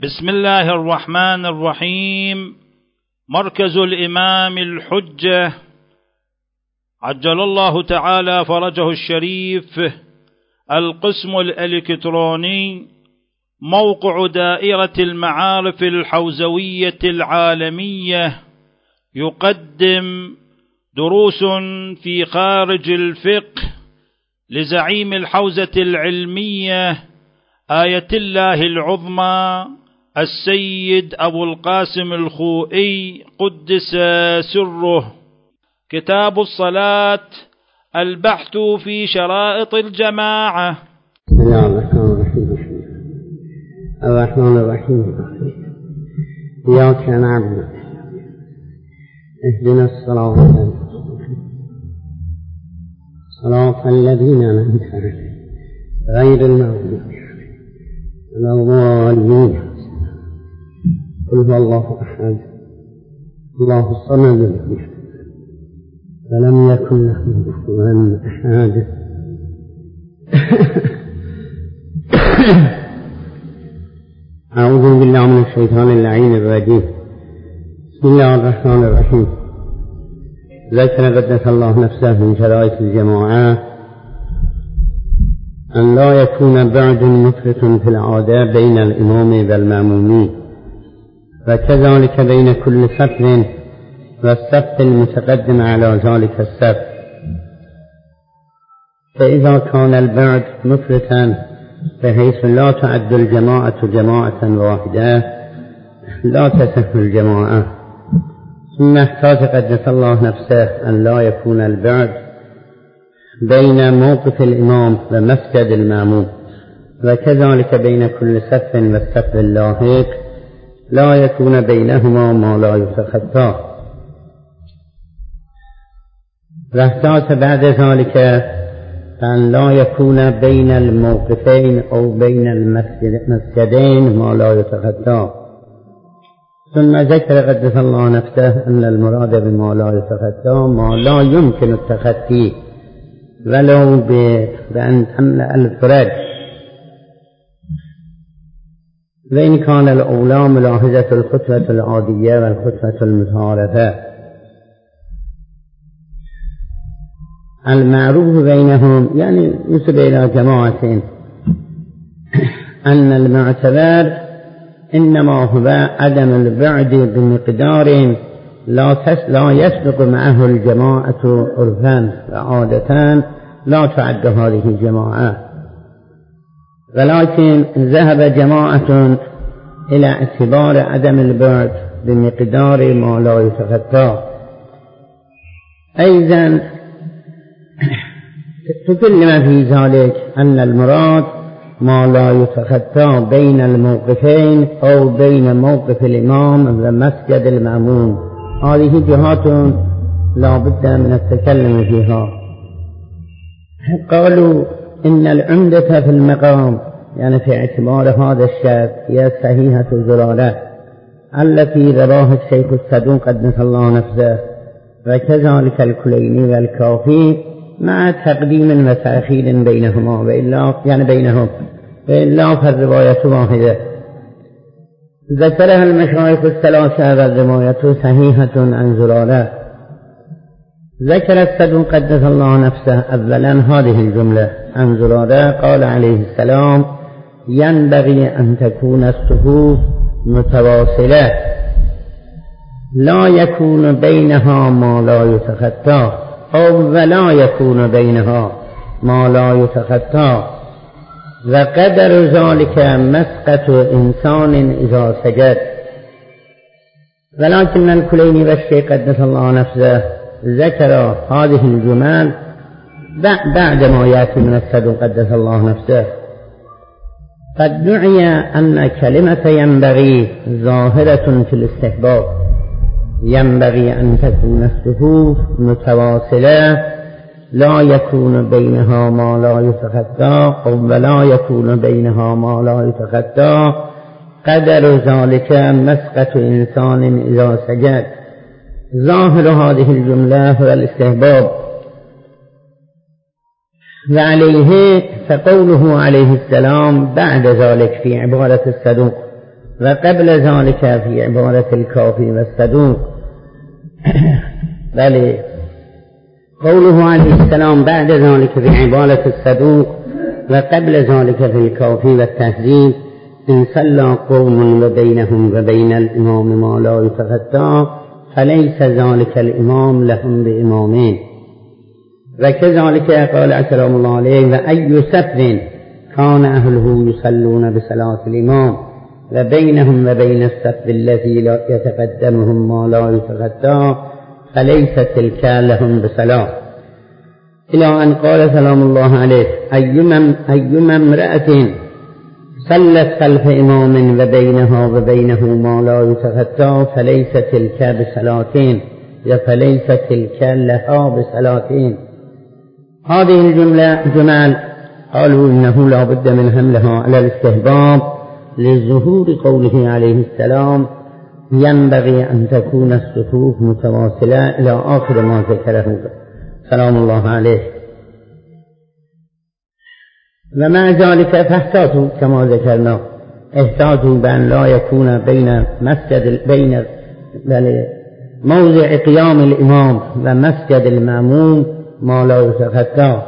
بسم الله الرحمن الرحيم. مركز الإمام الحجة عجل الله تعالى فرجه الشريف، القسم الإلكتروني، موقع دائرة المعارف الحوزوية العالمية، يقدم دروس في خارج الفقه لزعيم الحوزة العلمية آية الله العظمى السيد أبو القاسم الخوئي قدس سره. كتاب الصلاة، البحث في شرائط الجماعة. بسم الله الرحمن الرحيم. الرحمن الرحيم. إياك نعبد اهدنا الصراط صراط الذين أنعمت عليهم غير المغضوب ولا الضالين. قل هو الله أحد الله الصمد فلم يكن له كفوا أحد. أعوذ بالله من الشيطان اللعين الرجيم. بسم الله الرحمن الرحيم. ذكر قدس الله نفسه من شرائط الجماعة أن لا يكون بعد مفرط في العادة بين الإمام والمأمومين، وكذلك بين كل صف والصف المتقدم على ذلك الصف. فإذا كان البعد مفرطا بحيث لا تعد الجماعة جماعة واحدة لا تصح الجماعة. ثم احتاج قدس الله نفسه أن لا يكون البعد بين موقف الإمام ومسجد المأموم، وكذلك بين كل صف والصف اللاحق لا يكون بينهما ما لا يتخطى. واحتاج بعد ذلك أن لا يكون بين الموقفين أو بين المسجدين ما لا يتخطى. ثم ذكر قدس الله نفسه أن المراد بما لا يتخطى ما لا يمكن التخطي ولو بأن تملأ الفرج، وإن كان الأولى ملاحظة الخطوة العادية والخطوة المتعارفة. المعروف بينهم يعني يسب إلى جماعة أن المعتبر إنما هو عدم البعد بمقدار لا يسبق معه الجماعة عرفا، وعادة لا تعد هذه الجماعة. ولكن ذهب جماعة إلى اعتبار عدم البعد بمقدار ما لا يتخطى. أيضا تكلم في ذلك أن المراد ما لا يتخطى بين الموقفين أو بين موقف الإمام ومسجد المأموم. هذه جهات لا بد من التكلم فيها. قالوا إن العمدة في المقام يعني في اعتبار هذا الشرط هي صحيحة الزرارة التي رواها الشيخ الصدوق قدس الله نفسه، وكذلك الكليني والكافي مع تقديم وتأخير بينهما، وإلا فالرواية واحدة. ذكرها المشايخ الثلاثة والرواية صحيحة عن زرارة. ذكر الصدوق قدس الله نفسه أولا هذه الجملة عن زرارة، قال عليه السلام: ينبغي أن تكون الصفوف متواصلة لا يكون بينها ما لا يتخطى، أو ولا يكون بينها ما لا يتخطى. وقدر ذلك مسقة إنسان إذا سجد. ولكن الكليني والشيخ قدس الله نفسه ذكر هذه الجمل بعد ما يأتي من الصدوق قدس الله نفسه. قد دعي أن كلمة ينبغي ظاهرة في الاستحباب، ينبغي أن تكون الصفوف متواصلة لا يكون بينها ما لا يتخطى، أو ولا يكون بينها ما لا يتخطى. قدر ذلك مسقة إنسان إذا سجد. ظاهر هذه الجملة هو الاستحباب، وعليه فقوله عليه السلام بعد ذلك في عبارة الصدوق وقبل ذلك في عبارة الكافي والصدوق. بل قوله عليه السلام بعد ذلك في عبارة الصدوق وقبل ذلك في الكافي والتهذيب: إن صلى قوم وبينهم وبين الإمام ما لا يتغطى فليس ذلك الإمام لهم بإمامين. وكذلك قال سلام الله عليه: وأي سفر كان أهله يصلون بصلاة الإمام وبينهم وبين السفر الذي لا يتقدمهم ما لا يتغطى فليس تلك لهم بصلاة. إلى أن قال سلام الله عليه: أيما امرأة صلت خلف إمام وبينها وبينه ما لا يتغطى فليس تلك بصلاتين فليس تلك لها بصلاتين. هذه الجمل قالوا إنه لا بد من حملها على الاستحباب لظهور قوله عليه السلام: ينبغي أن تكون الصفوف متواصلة إلى آخر ما ذكره سلام الله عليه. ومع ذلك فاحتاطوا كما ذكرنا، احتاطوا بأن لا يكون بين موضع قيام الإمام ومسجد المأموم ما لا يتخطى.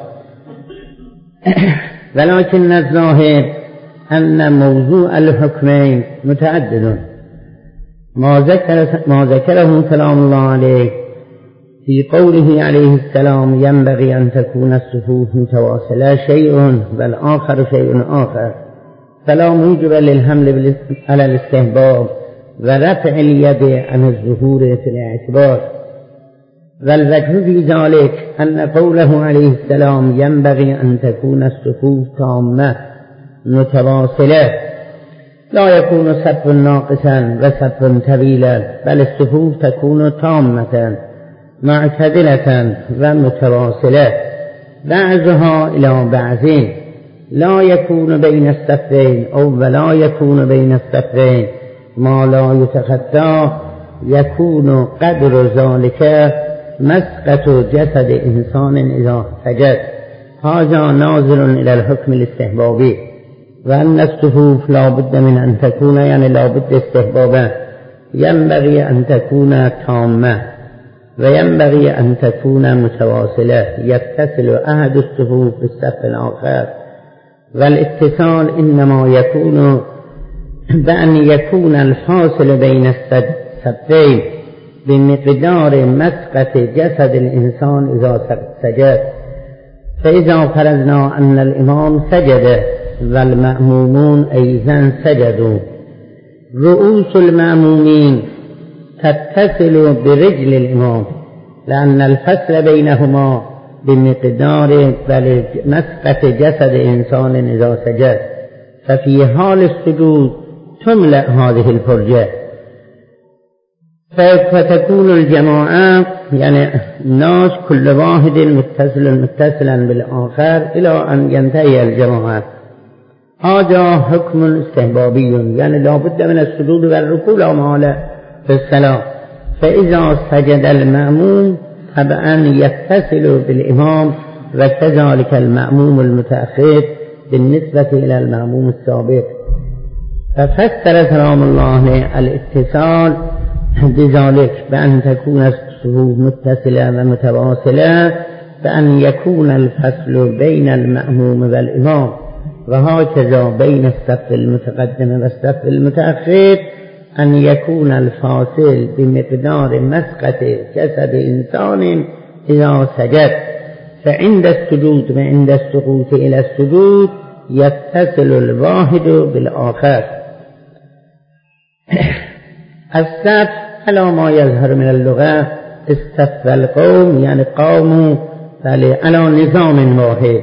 ولكن الظاهر أن موضوع الحكمين متعدد. ما ذكره سلام الله عليه في قوله عليه السلام: ينبغي أن تكون الصفوف متواصلة شيء والآخر شيء آخر، فلا موجب للحمل على الاستحباب ورفع اليد عن الظهور في الاعتبار. والوجه في ذلك أن قوله عليه السلام: ينبغي أن تكون الصفوف تامة متواصلة، لا يكون صف ناقصا وصف طويلا، بل الصفوف تكون تامة معتدلة ومتواصلة بعضها إلى بعض، لا يكون بين الصفين ولا يكون بين الصفين ما لا يتخطى، يكون قدر ذلك مسقط جسد إنسان إذا سجد. هذا ناظر إلى الحكم الاستحبابي، وأن الصفوف لا بد من أن تكون لا بد استحبابا، ينبغي أن تكون تامة وينبغي أن تكون متواصلة، يتصل أحد الصفوف بالصف الآخر. والاتصال إنما يكون بأن يكون الفاصل بين الصفين بمقدار مسقط جسد الإنسان إذا سجد. فإذا فرضنا أن الإمام سجد والمأمومون أيضا سجدوا، رؤوس المأمومين تتصل برجل الإمام، لأن الفصل بينهما بمقدار مسقط جسد إنسان إذا سجد، ففي حال السجود تملأ هذه الفرجة، فتكون الجماعة الناس كل واحد متصلا بالآخر إلى أن ينتهي الجماعة. هذا حكم استحبابي، لا بد من السجود والركوع لا محالة في الصلاة. فإذا سجد المأموم طبعا يتصل بالإمام، وكذلك المأموم المتأخر بالنسبة إلى المأموم السابق. ففسر سلام الله الاتصال بذلك بأن تكون الصفوف متصلة ومتواصلة، بأن يكون الفصل بين المأموم والإمام، وهكذا بين الصف المتقدم والصف المتأخر أن يكون الفاصل بمقدار مسقط جسد إنسان إذا سجد. فعند السجود وعند السقوط إلى السجود يتصل الواحد بالآخر. الصف على ما يظهر من اللغة استف القوم، قاموا على نظام واحد.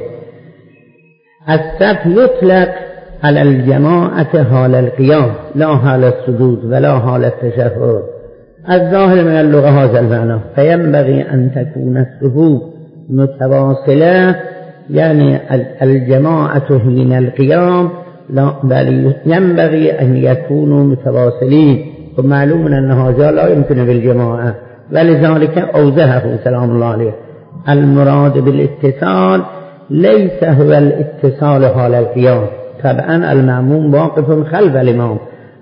الصف يطلق على الجماعة حال القيام، لا حال السجود ولا حال التشهد. الظاهر من اللغة هذا المعنى. فينبغي أن تكون الصفوف متواصلة، الجماعة حين القيام، بل ينبغي أن يكونوا متواصلين. ومعلوم أن هذا لا يمكن بالجماعة، ولذلك أوضحه سلام الله عليه. المراد بالاتصال ليس هو الاتصال حال القيام، طبعا المأموم واقف خلف الإمام،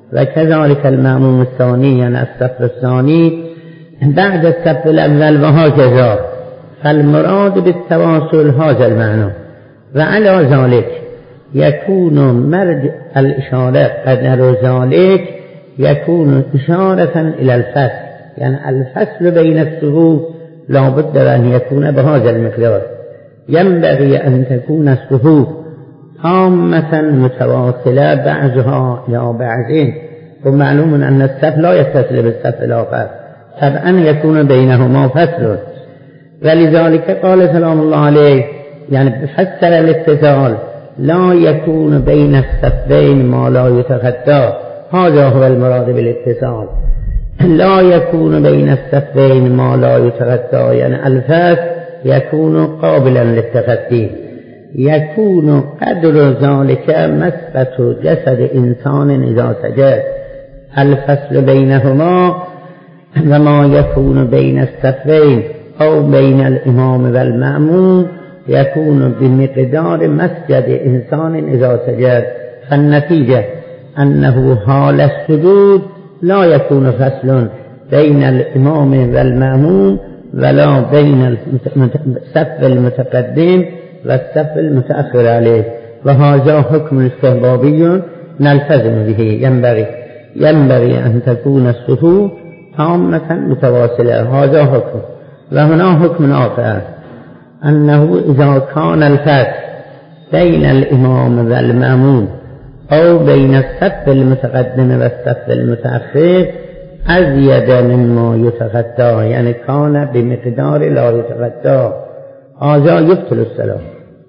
وكذلك المأموم الثاني يعني الصف الثاني بعد الصف الأول وهكذا. فالمراد بالتواصل هذا المعنى. وعلى ذلك يكون مرجع الإشارة قدر ذلك يكون إشارة إلى الفصل، يعني الفصل بين الصفوف لا بد أن يكون بهذا المقدار. ينبغي أن تكون الصفوف تامة متواصلة بعضها إلى بعض، ومعلوم أن الصف لا يتصل بالصف الآخر، طبعا يكون بينهما فصل. ولذلك قال سلام الله عليه يعني فسر الاتصال لا يكون بين الصفين ما لا يتخطى، هذا هو المراد بالاتصال. لا يكون بين الصفين ما لا يتخطى يعني الفصل يكون قابلا للتخطي. يكون قدر ذلك مسقط جسد إنسان إذا سجد. الفصل بينهما وما يكون بين الصفين أو بين الإمام والمأموم يكون بمقدار مسجد إنسان إذا سجد. فالنتيجة أنه حال السجود لا يكون فصل بين الإمام والمأموم ولا بين الصف المتقدم والصف المتأخر عليه، وهذا حكم استحبابي نلتزم به. ينبغي أن تكون الصفوف تامة متواصلة، هذا حكم. وهنا حكم آخر أنه إذا كان الفصل بين الإمام والمأموم أو بين الصف المتقدم والصف المتأخر أزيد مما يتخطى يعني كان بمقدار لا يتخطى، هذا يبطل الصلاة.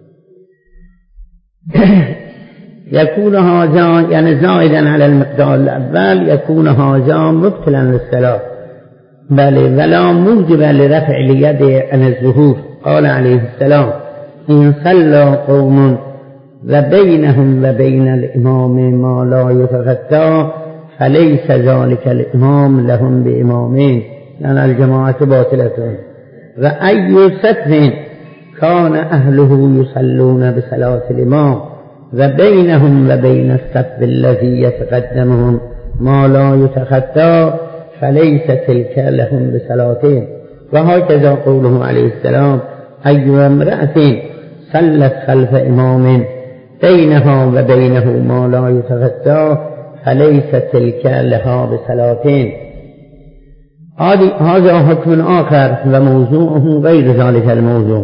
يكون هذا يعني زائدا على المقدار الأول، يكون هذا مبطلا للصلاة بل ولا موجب لرفع اليد عن الظهور. قال عليه السلام إن صلى قوم وبينهم وبين الإمام ما لا يتخطى فليس ذلك الإمام لهم بإمامين، يعني الجماعة باطلة. وأي صف كان أهله يصلون بصلاة الإمام وبينهم وبين الصف الذي يتقدمهم ما لا يتخطى فليس تلك لهم بصلاتين. وهكذا قوله عليه السلام أي امرأة صلت خلف إمام بينها وبينه ما لا يتخطى فليس تلك لها بصلاتين. هذا حكم آخر وموضوعه غير ذلك الموضوع.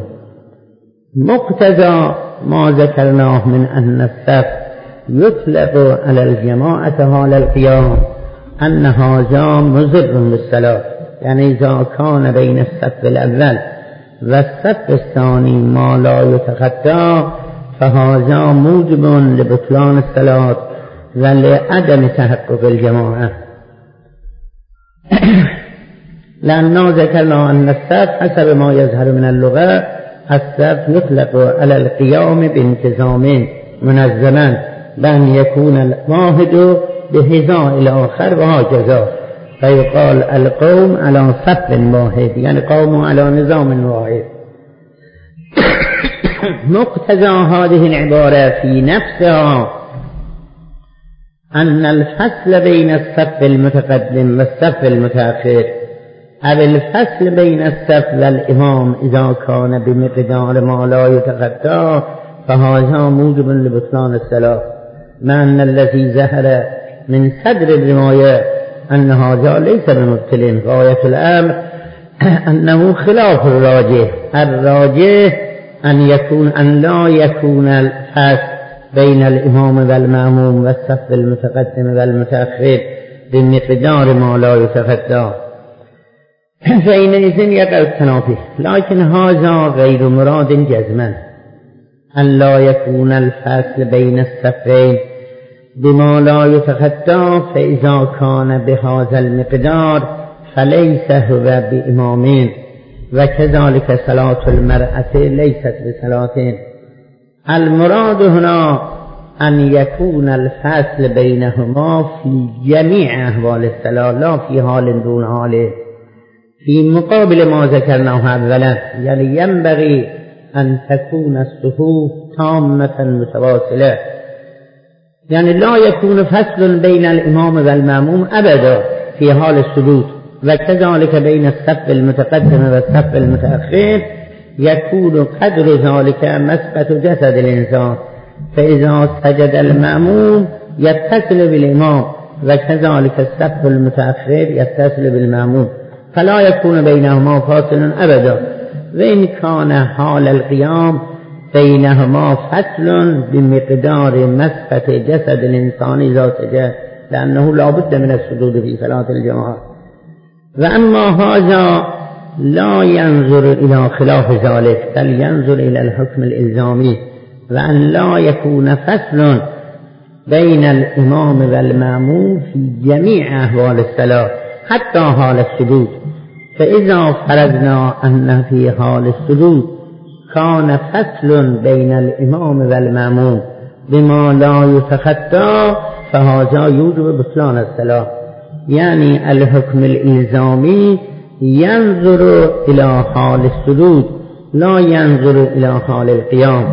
مقتضى ما ذكرناه من أن الصف يطلق على الجماعة حال القيام أن هذا مضر بالصلاة، يعني إذا كان بين الصف الأول والصف الثاني ما لا يتخطى فهذا موجب لبطلان الصلاة ولعدم تحقق الجماعة. لأننا ذكرنا أن الصف حسب ما يظهر من اللغة الصف يطلق على القيام بانتظام منظما بأن يكون الواحد بحذاء الآخر وهكذا، فيقال القوم على صف واحد يعني قوموا على نظام واحد. مقتضى هذه العبارة في نفسها أن الفصل بين الصف المتقدم والصف المتأخر أو الفصل بين الصف والإمام إذا كان بمقدار ما لا يتخطى فهذا موجب لبطلان الصلاة، مع أن الذي ظهر من صدر الرواية أن هذا ليس بمبطل. غاية الأمر أنه خلاف الراجح. الراجح أن لا يكون الفصل بين الإمام والمأموم والصف المتقدم والمتأخر بمقدار ما لا يتخطى، فإنئذ يقع التنافي. لكن هذا غير مراد جزما أن لا يكون الفصل بين الصفين بما لا يتخطى، فإذا كان بهذا المقدار فليس هو بإمامين. وكذلك صلاة المرأة ليست بصلاتين. المراد هنا أن يكون الفصل بينهما في جميع أحوال الصلاة لا في حال دون حال، في مقابل ما ذكرناه أولا، يعني ينبغي أن تكون الصفوف تامة متواصلة. يعني لا يكون فصل بين الإمام والمأموم أبدا في حال السجود، وكذلك بين الصف المتقدم والصف المتأخر يكون قدر ذلك مسقط جسد الإنسان، فإذا سجد المأموم يتصل بالإمام، وكذلك الصف المتأخر يتصل بالمأموم، فلا يكون بينهما فاصل أبدا. وإن كان حال القيام بينهما فصل بمقدار مسقط جسد الإنسان إذا سجد، لأنه لا بد من السجود في صلاة الجماعة. وأما هذا لا ينظر إلى خلاف ذلك، بل ينظر إلى الحكم الإلزامي، وأن لا يكون فصل بين الإمام والمأموم في جميع أحوال الصلاة حتى حال السجود. فإذا فرضنا أن في حال السجود كان فصل بين الإمام والمأموم بما لا يتخطى، فهذا يوجب بطلان الصلاة. يعني الحكم الإلزامي ينظر إلى حال السجود لا ينظر إلى حال القيام،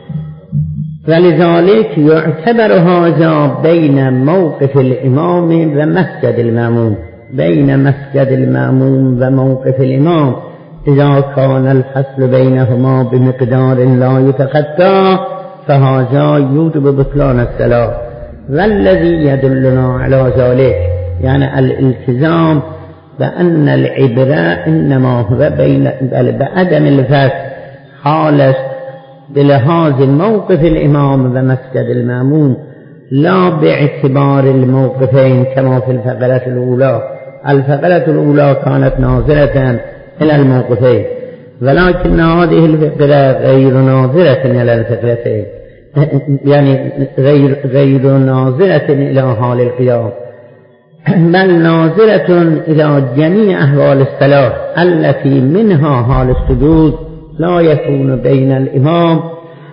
ولذلك يعتبر هذا بين موقف الإمام ومسجد المأموم، بين مسجد المأموم وموقف الإمام. إذا كان الفصل بينهما بمقدار لا يتخطى فهذا يوجب بطلان الصلاة. والذي يدلنا على ذلك يعني الالتزام بأن العبرة إنما هو بعدم الفصل حال بلحاظ موقف الإمام ومسجد المأموم، لا باعتبار الموقفين كما في الفقرة الأولى. الفقرة الأولى كانت ناظرة إلى الموقفين، ولكن هذه الفقرة غير ناظرة إلى الفقرتين، يعني غير ناظرة إلى حال القيام، بل ناظرة إلى جميع أحوال الصلاة التي منها حال السجود لا يكون بين الإمام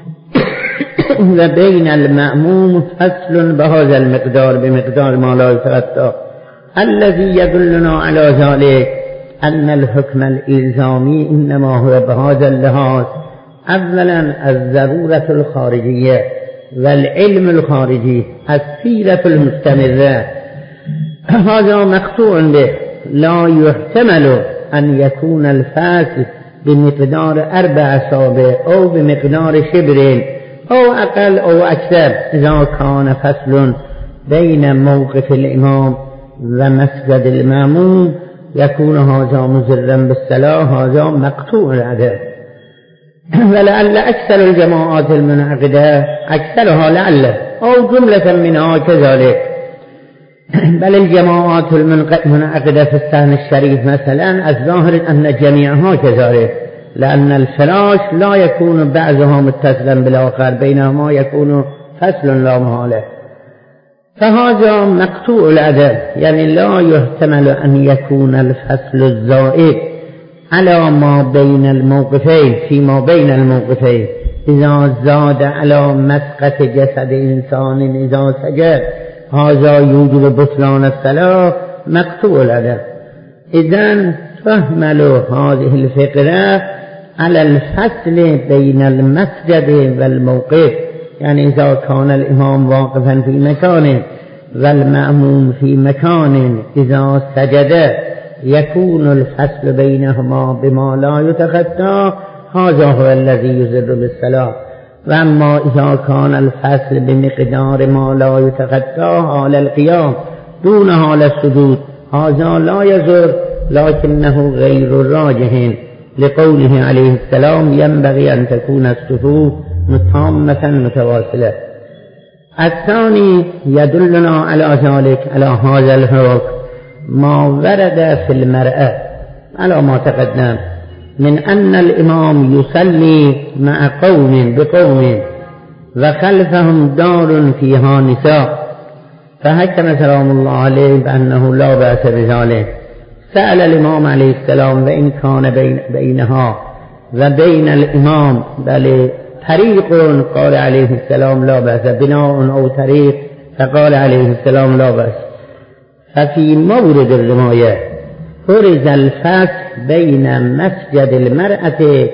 وبين المأموم فصل بهذا المقدار بمقدار ما لا يتغطى. الذي يدلنا على ذلك أن الحكم الإلزامي إنما هو بهذا اللحاظ: أولا الضرورة الخارجية والعلم الخارجي، السيرة المستمرة، هذا مقطوع به، لا يحتمل أن يكون الفاسد بمقدار 4 أصابع أو بمقدار شبر أو أقل أو أكثر. إذا كان فصل بين موقف الإمام ومسجد المأموم يكون هذا مضرا بالصلاة، هذا مقطوع العدد. ولعل أكثر الجماعات المنعقدة، أكثرها لعل أو جملة منها كذلك، بل الجماعات المنعقدة في السهن الشريف مثلا الظاهر أن جميعها كذلك، لأن الفراش لا يكون بعضها متصلا بالآخر، بينهما يكون فصل لا محالة، فهذا مقطوع العدد. يعني لا يحتمل أن يكون الفصل الزائد على ما بين الموقفين فيما بين الموقفين إذا زاد على مسقط جسد إنسان إذا سجد، هذا يوجب بطلان الصلاة، مقطوع العدد. إذن تحمل هذه الفقرة على الفصل بين المسجد والموقف، يعني إذا كان الإمام واقفا في مكان والمأموم في مكان إذا سجد يكون الفصل بينهما بما لا يتخطى، هذا هو الذي يضر بالصلاة. وأما إذا كان الفصل بمقدار ما لا يتخطى حال القيام دون حال السجود، هذا لا يضر، لكنه غير راجح، لقوله عليه السلام: ينبغي أن تكون الصفوف تامة متواصلة. الثاني يدلنا على ذلك، على هذا الحكم، ما ورد في المرأة على ما تقدم من أن الإمام يصلي مع قوم بقوم وخلفهم دار فيها نساء، فحكم سلام الله عليه بأنه لا بأس بذلك. سأل الإمام عليه السلام: وإن كان بينها وبين الإمام بل طريق؟ قال عليه السلام: لا بأس. بناء أو طريق؟ فقال عليه السلام: لا بأس. ففي مورد الرماية فرز الفصل بين مسجد المرأة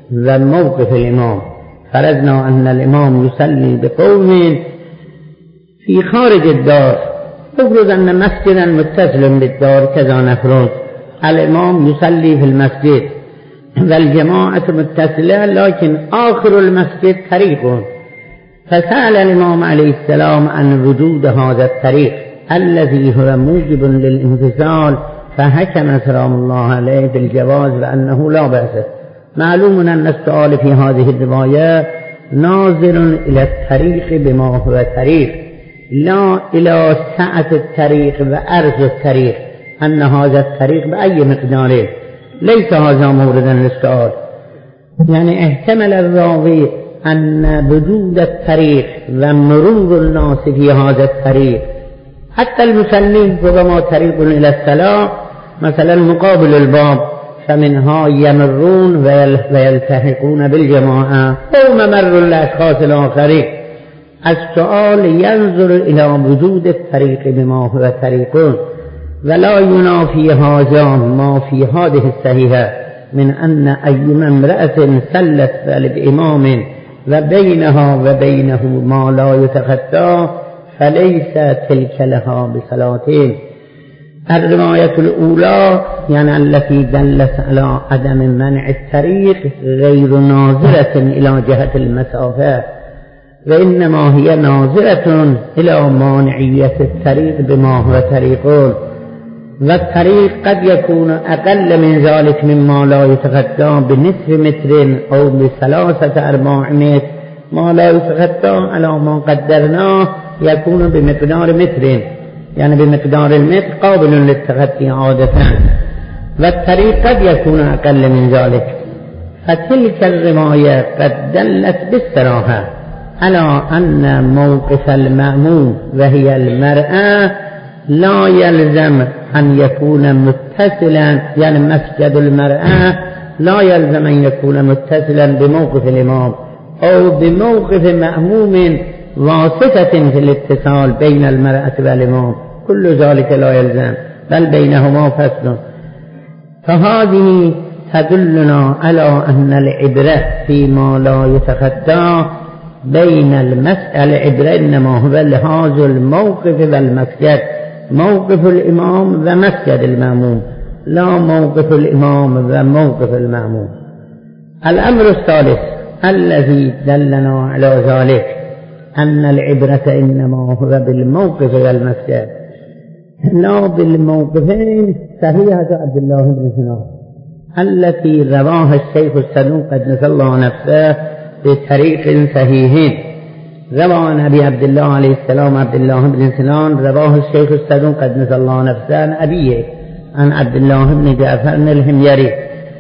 وموقف الإمام، فرضنا أن الإمام يصلي بقوم في خارج الدار، افرض أن مسجدا متصل بالدار كذا نفرض، الإمام يصلي في المسجد والجماعة متصلة لكن آخر المسجد طريق، فسأل الإمام عليه السلام عن وجود هذا الطريق الذي هو موجب للانفصال، فحكم سلام الله عليه بالجواز وأنه لا بأس. معلوم أن السؤال في هذه الرواية ناظر إلى الطريق بما هو طريق، لا إلى سعة الطريق وعرض الطريق، أن هذا الطريق بأي مقداره، ليس هذا موردا للسؤال. يعني احتمل الراوي أن وجود الطريق ومرور الناس في هذا الطريق، حتى المسلمين ربما طريق إلى الصلاة مثلا مقابل الباب، فمنها يمرون ويلتحقون بالجماعة أو ممر الأشخاص الآخرين. السؤال ينظر إلى وجود الطريق بما هو طريق، ولا ينافي هذا ما في هذه الصحيحة من أن أي امرأة سلت بإمام وبينها وبينه ما لا يتخطى فليس تلك لها بصلاتين. الرواية الأولى يعني التي دلت على عدم منع الطريق غير ناظرة إلى جهة المسافة، وإنما هي ناظرة إلى مانعية الطريق بما هو طريق، والطريق قد يكون أقل من ذلك مما لا يتخطى بنصف متر أو ب3-4 متر، ما لا يتخطى على ما قدرناه يكون بمقدار متر، يعني بمقدار المتر قابل للتخطي عادة، والطريق قد يكون أقل من ذلك. فتلك الرواية قد دلت بالصراحة على أن موقف المأموم وهي المرأة لا يلزم أن يكون متصلا، يعني مسجد المرأة لا يلزم أن يكون متصلا بموقف الإمام أو بموقف مأموم واسطة في الاتصال بين المرأة والإمام، كل ذلك لا يلزم، بل بينهما فصل. فهذه تدلنا على أن العبرة فيما لا يتخطى بين العبرة إنما هو لهذا الموقف والمسجد، موقف الإمام ومسجد المأموم، لا موقف الإمام وموقف المأموم. الأمر الثالث الذي دلنا على ذلك أن العبرة إنما هو بالموقف والمسجد لا بالموقفين. صحيحة عبد الله بن سنان التي رواها الشيخ الصدوق قدس الله نفسه بطريق صحيح، روى عن أبي عبد الله عليه السلام عبد الله بن سنان، رواه الشيخ الصدوق قدس الله نفسه عن أبيه عن عبد الله بن جعفر الحميري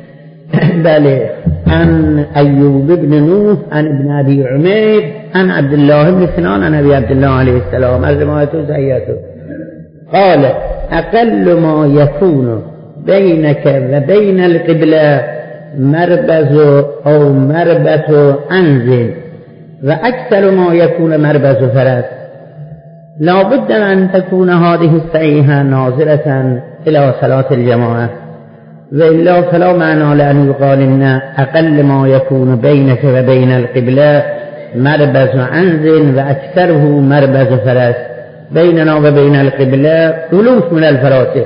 بل عن أيوب بن نوح عن ابن أبي عمير عن عبد الله بن سنان عن أبي عبد الله عليه السلام. الرواية صحيحة. قال أقل ما يكون بينك وبين القبلة مربز أو مربز عنز، وأكثر ما يكون مربز فرس. لا بد أن تكون هذه الصحيحة ناظرة إلى صلاة الجماعة، وإلا فلا معنى لأن يقال إن أقل ما يكون بينك وبين القبلة مربز عنز وأكثره مربز فرس. بيننا وبين القبلة ألوف من الفراسخ.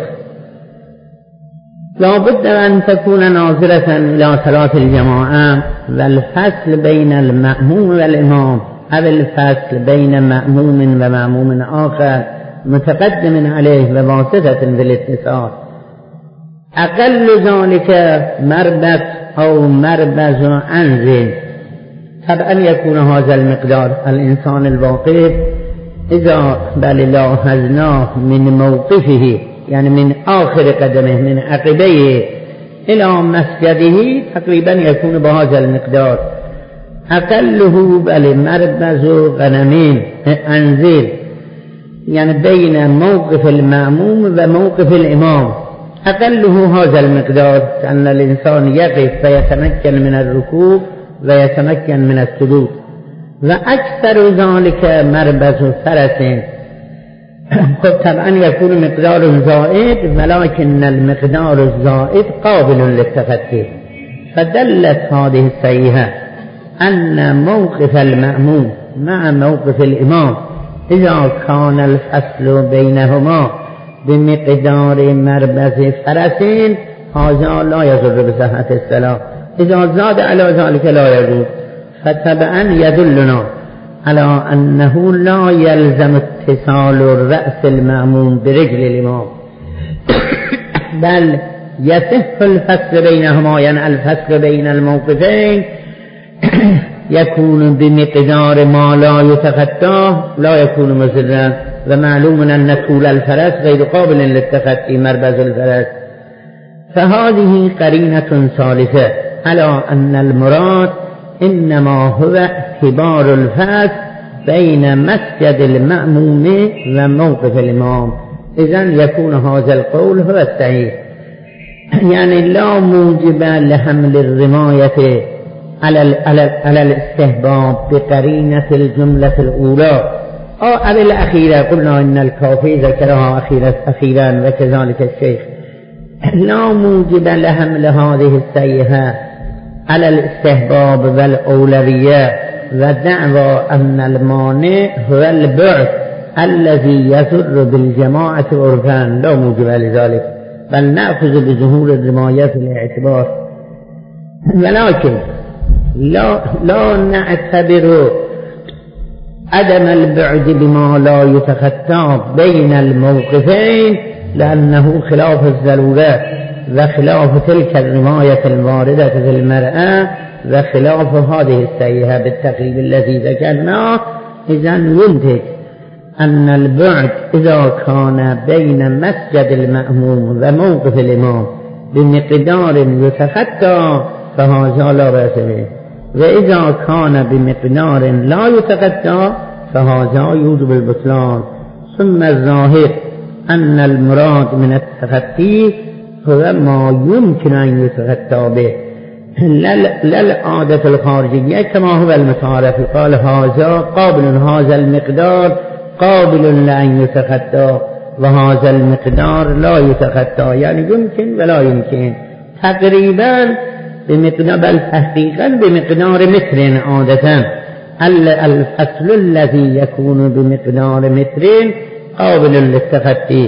لا بد أن تكون ناظرة إلى صلاة الجماعة، والفصل بين المأموم والإمام أو الفصل بين مأموم ومأموم آخر متقدم عليه بواسطة بالاتصال. أقل ذلك مربز أو مربز عنز. طبعا يكون هذا المقدار الإنسان الواقف إذا بل لاحظناه من موقفه، يعني من آخر قدمه من عقبيه إلى مسجده تقريبا يكون بهذا المقدار. أقله بل مربز غنمين أنزل، يعني بين موقف المأموم وموقف الإمام أقله هذا المقدار، أن الإنسان يقف فيتمكن من الركوع ويتمكن من السجود. وأكثر ذلك مربز فرس. طبعا يكون مقدار زائد، ولكن المقدار الزائد قابل للتفتي. فدلت هذه الصحيحة أن موقف المأموم مع موقف الإمام اذا كان الفصل بينهما بمقدار مربز فرس هذا لا يضر بصحة الصلاة. اذا زاد على ذلك لا يجوز. فتبعا يدلنا على أنه لا يلزم اتصال رأس المأموم برجل الإمام بل يصح الفصل بينهما، يعني الفصل بين الموقفين يكون بمقدار ما لا يتخطاه لا يكون مضرا. ومعلوم أن طول الفرس غير قابل للتخطي مربز الفرس. فهذه قرينة ثالثة على أن المراد إنما هو اعتبار الفصل بين مسجد المأموم وموقف الإمام. إذن يكون هذا القول هو الصحيح، يعني لا موجب لحمل الرماية على الاستحباب بقرينة الجملة الأولى أو الأخيرة. قلنا إن الكافي ذكرها أخيرا وكذلك الشيخ. لا موجب لحمل هذه السيئة على الاستحباب والأولوية ودعوى أن المانع هو البعد الذي يضر بالجماعة عرفان، لا موجب لذلك، بل نأخذ بظهور الرماية في الاعتبار. ولكن لا نعتبر عدم البعد بما لا يتخطى بين الموقفين لأنه خلاف الضرورة وخلاف تلك الرماية الواردة في المرأة وخلاف هذه السيئة بالتقريب الذي ذكرناه. إذن ينتج أن البعد إذا كان بين مسجد المأموم وموقف الإمام بمقدار يتخطى فهذا لا بأس به، وإذا كان بمقدار لا يتخطى فهذا يوجب البطلان. ثم الظاهر أن المراد من التخطي هو ما يمكن أن يتخطى به لا العادة الخارجية كما هو المتعارف. قال هذا قابل، هذا المقدار قابل لأن يتخطى وهذا المقدار لا يتخطى، يعني يمكن ولا يمكن تقريبا بمقدار، بل تحقيقا بمقدار متر عادة. الفصل الذي يكون بمقدار متر قابل للتخطي،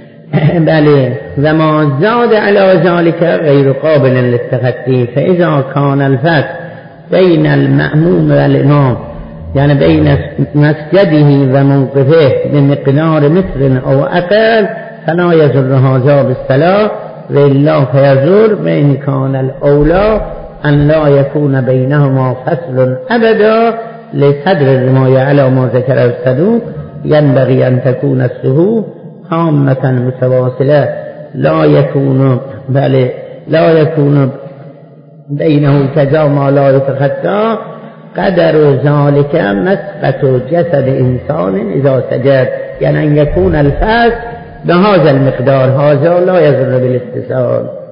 بل وما زاد على ذلك غير قابل للتخطي. فإذا كان الفصل بين المأموم والإمام يعني بين مسجده وموقفه بمقدار متر أو أقل فلا يضر هذا بالصلاة، وإلا فيضر. وإن كان الأولى أن لا يكون بينهما فصل أبدا لصدر الرماية على ما ذكر الصدوق، ينبغي أن تكون الصفوف تامة متواصلة لا يكون بينه كذا ما لا يتخطى قدر ذلك مسقة جسد إنسان إذا سجد، يعني أن يكون الفصل بهذا المقدار، هذا لا يضر بالاتصال.